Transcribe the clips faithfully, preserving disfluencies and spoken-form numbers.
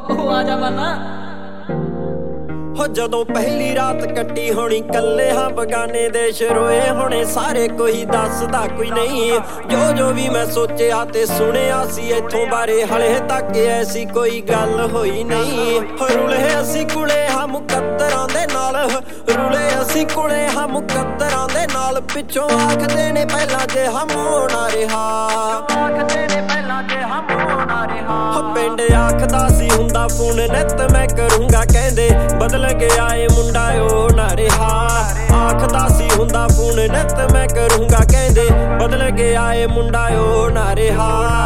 आजा बना हो जदों पहली रात कट्टी होनी कल्ले हाँ बगाने देश रोए होने सारे कोई दसदा कोई नहीं जो जो भी मैं सोचिया ते सुनिया सी इथों बारे हले तक ऐसी कोई गल होई नहीं रुले असी कुले हाँ मुकद्दरां दे नाल रुले असी कुले हाँ मुकद्दरां दे नाल पिछों आखदे ने पहला जे हम होना रिहा आखदे ने पहला जे हम होना रिहा पिंड आखदा सी हुंदा फोन नित मैं करूंगा कहंदे बदल के आए मुंडा ओ ना रिहा आखदा सी हुंदा फोन नित मैं करूंगा कहंदे बदल के आए मुंडा ओ ना रिहा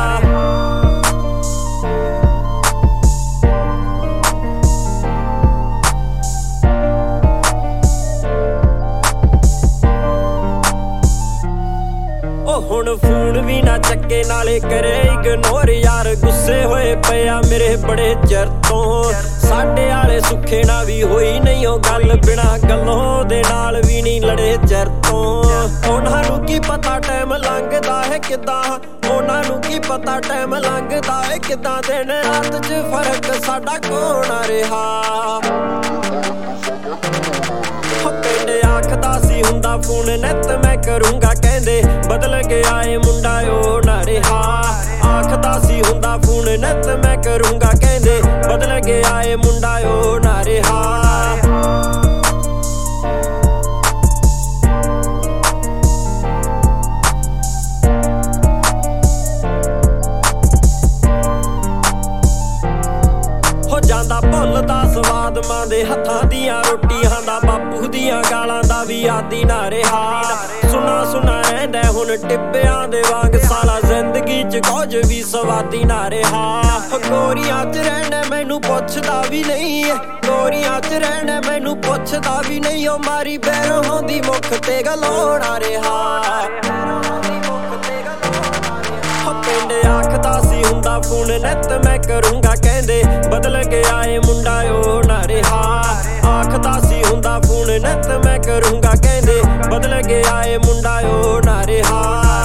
हुण फोन भी ना चक्के नाले करे इग्नोर यार गुस्से होए पिया मेरे बड़े चिर तो साडे आले सुखे ना भी होई नहीं ओ गल बिना गल्लों दे नाल भी नहीं लड़े चिर तो उन्हां नूं की पता टाइम लंघदा है किदां उन्हां नूं की पता टाइम लंघदा है किदां दिन रात च फर्क साडा कोण रिहा पिंड आखदा सी हुंदा फोन नित मैं करूंगा कहंदे बदल के आए मुंडा ओ ना रिहा आखदा सी हुंदा फोन नित मैं करूंगा कहंदे बदल के आए मुंडा ओ ना रिहा ਜਾਂਦਾ ਭੁੱਲਦਾ ਸਵਾਦ ਮਾਂ ਦੇ ਹੱਥਾਂ ਦੀਆਂ ਰੋਟੀਆਂ ਦਾ ਬਾਪੂ ਦੀਆਂ ਗਾਲਾਂ ਦਾ ਵੀ ਆਦੀ ਨਾ ਰਿਹਾ ਸੁਣਾ ਸੁਣਾ ਰਹਿੰਦਾ ਹੁਣ ਟਿੱਬਿਆਂ ਦੇ ਵਾਂਗ ਸਾਲਾ ਜ਼ਿੰਦਗੀ ਚ ਕੁਝ ਵੀ ਸਵਾਦੀ ਨਾ ਰਿਹਾ ਗੋਰੀਆਂ ਚ ਰਹਿਣਾ ਮੈਨੂੰ ਪੁੱਛਦਾ ਵੀ ਨਹੀਂ ਗੋਰੀਆਂ ਚ ਰਹਿਣਾ ਮੈਨੂੰ ਪੁੱਛਦਾ ਵੀ ਨਹੀਂ ਉਹ ਮਾਰੀ ਬੈਰੋਂ ਦੀ ਮੁੱਖ ਤੇ ਗਲੋਣਾ ਰਿਹਾ ਪਿੰਡ ਆਖਦਾ ਸੀ ਹੁੰਦਾ ਫੋਨ ਨਿਤ ਮੈਂ ਕਰੂੰਗਾ ਕਹਿੰਦੇ ਬਦਲ ਕੇ ਆਏ ਮੁੰਡਾ ਓ ਨਾ ਰਿਹਾ ਆਖਦਾ ਸੀ ਹੁੰਦਾ ਫੋਨ ਨਿਤ ਮੈਂ ਕਰੂੰਗਾ ਕਹਿੰਦੇ ਬਦਲ ਕੇ ਆਏ ਮੁੰਡਾ ਓ ਨਾ ਰਿਹਾ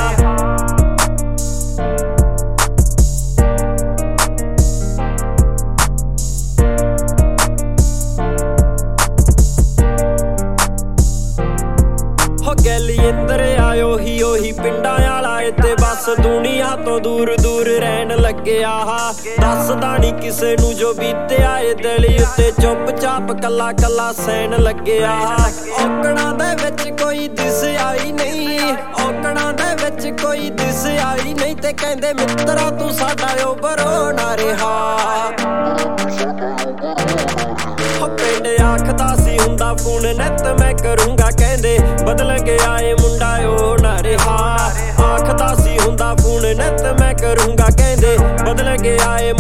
गैली इंदर आयो ही ओही पिंडा आला ते बस दुनिया तो दूर दूर रहन लगे आहा दसदा नी किसे नू जो बीते आए दिल उत्ते चुप चाप कला कला सहन लगे आहा औकड़ा दे विच कोई दिस आई नहीं औकड़ा दे विच कोई दिस आई नहीं ते कहंदे मित्रा तू साडा ओ बरो ना रिहा पिंड आखदा सी हुंदा फोन नित मैं करूंगा कहंदे बदल के आए मुंडा ओ ना रिहा आखदा सी हुंदा फोन नित मैं करूंगा कहंदे बदल के आए